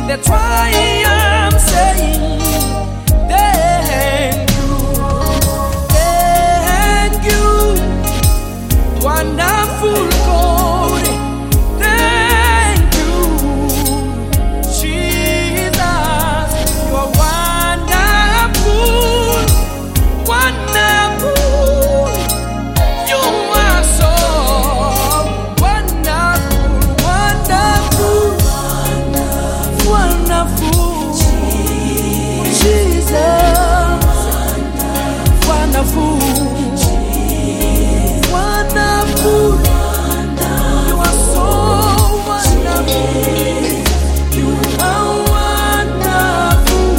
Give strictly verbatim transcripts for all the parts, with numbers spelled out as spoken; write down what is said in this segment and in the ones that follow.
That's why I'm saying thank you, thank you, wonderful God. Thank you, Jesus. You are wonderful, wonderful. You are so wonderful, wonderful, wonderful. Jesus, wonderful, wonderful. You are so wonderful. You are wonderful,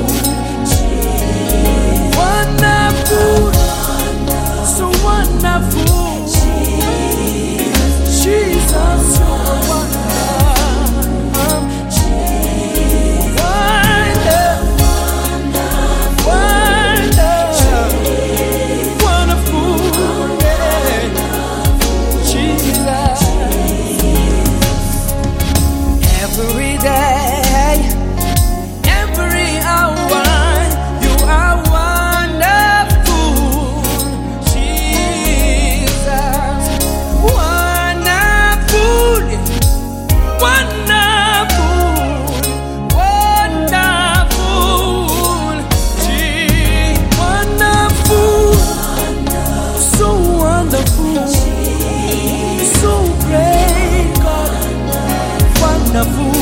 wonderful, so wonderful. Jesus, you are wonderful, wonderful, yeah. Jesus. Every day, every hour, you are wonderful, Jesus. Wonderful, wonderful, wonderful, gee, wonderful, so wonderful, so great, God, wonderful,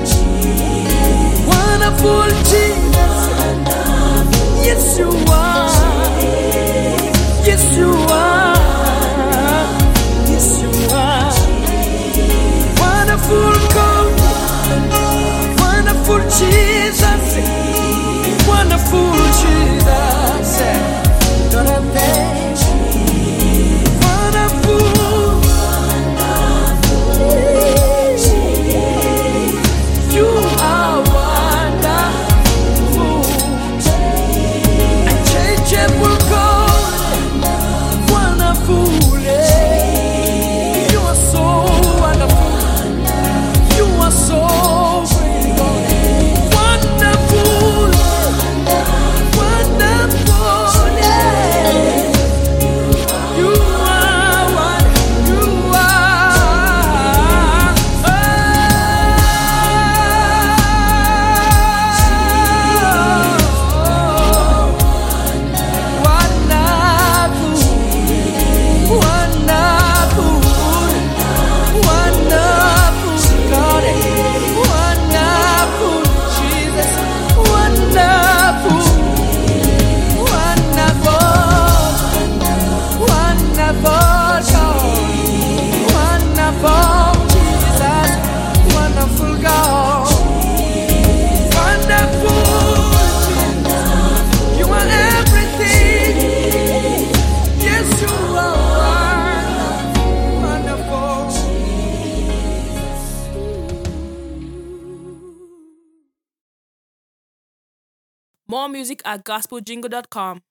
wonderful, Jesus. Yes, you are. Yes, you are. Yes, you are. Wonderful God. Wonderful Jesus. Wonderful Jesus. Gonna thank you. Wonderful. You are wonderful. Unchangeable God. Wonderful. You are so wonderful. You are so great, God. Wonderful. Wonderful. Yeah. You are what you are. Oh, wonderful, wonderful, wonderful God, wonderful Jesus, wonderful, wonderful, wonderful God, wonderful Jesus, wonderful God, wonderful Jesus. You are everything. Yes, you are wonderful. More music at gospel jingle dot com.